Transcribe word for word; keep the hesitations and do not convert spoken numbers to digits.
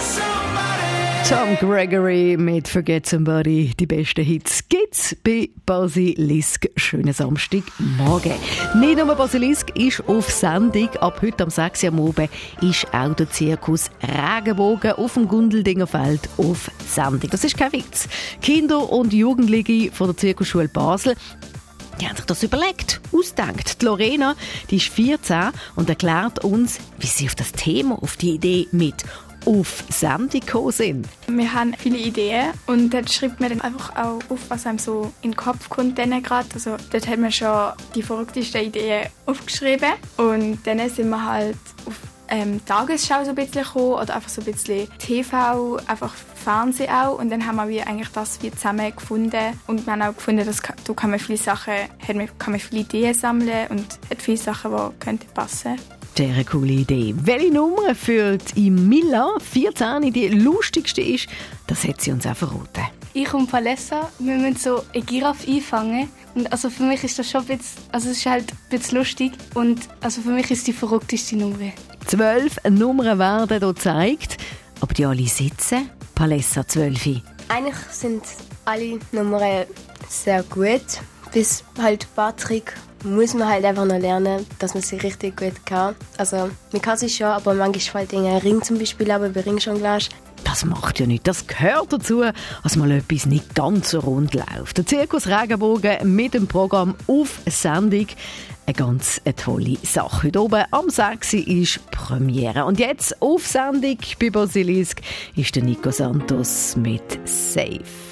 Tom Gregory mit Forget Somebody. Die besten Hits gibt's bei Basilisk. Schönen Samstagmorgen. Nicht nur Basilisk ist auf Sendung. Ab heute am sechs Uhr am Abend ist auch der Zirkus Regenbogen auf dem Gundeldinger Feld auf Sendung. Das ist kein Witz. Kinder und Jugendliche von der Zirkusschule Basel, die haben sich das überlegt, ausgedacht. Die Lorena, die ist vierzehn und erklärt uns, wie sie auf das Thema, auf die Idee mit auf Sendung gekommen sind. Wir haben viele Ideen und dort schreibt man dann einfach auch auf, was einem so in den Kopf kommt. Dann gerade. Also, dort haben wir schon die verrücktesten Ideen aufgeschrieben und dann sind wir halt auf ähm, Tagesschau so ein bisschen gekommen oder einfach so ein bisschen T V, einfach Fernsehen auch. Und dann haben wir wie eigentlich das wie zusammen gefunden und wir haben auch gefunden, dass da kann man viele Sachen, kann man viele Ideen sammeln und hat viele Sachen, die könnten passen. Sehr coole Idee. Welche Nummer für die Mila, vierzehn, die lustigste ist, das hat sie uns auch verraten. Ich und Palessa, wir müssen so eine Giraffe einfangen. Und also für mich ist das schon ein bisschen, also es ist halt ein bisschen lustig. Und also für mich ist die verrückteste Nummer. Zwölf Nummern werden hier gezeigt, aber die alle sitzen. Palessa zwölf. Eigentlich sind alle Nummern sehr gut, bis halt Patrick muss man halt einfach noch lernen, dass man sie richtig gut kann. Also man kann sie schon, aber manchmal fällt ein Ring zum Beispiel, aber bei Ringjonglage. Das macht ja nichts. Das gehört dazu, dass mal etwas nicht ganz so rund läuft. Der Zirkus Regenbogen mit dem Programm auf Sendung. Eine ganz eine tolle Sache. Heute oben am sechs Uhr ist Premiere. Und jetzt auf Sendung bei Basilisk ist der Nico Santos mit «Safe».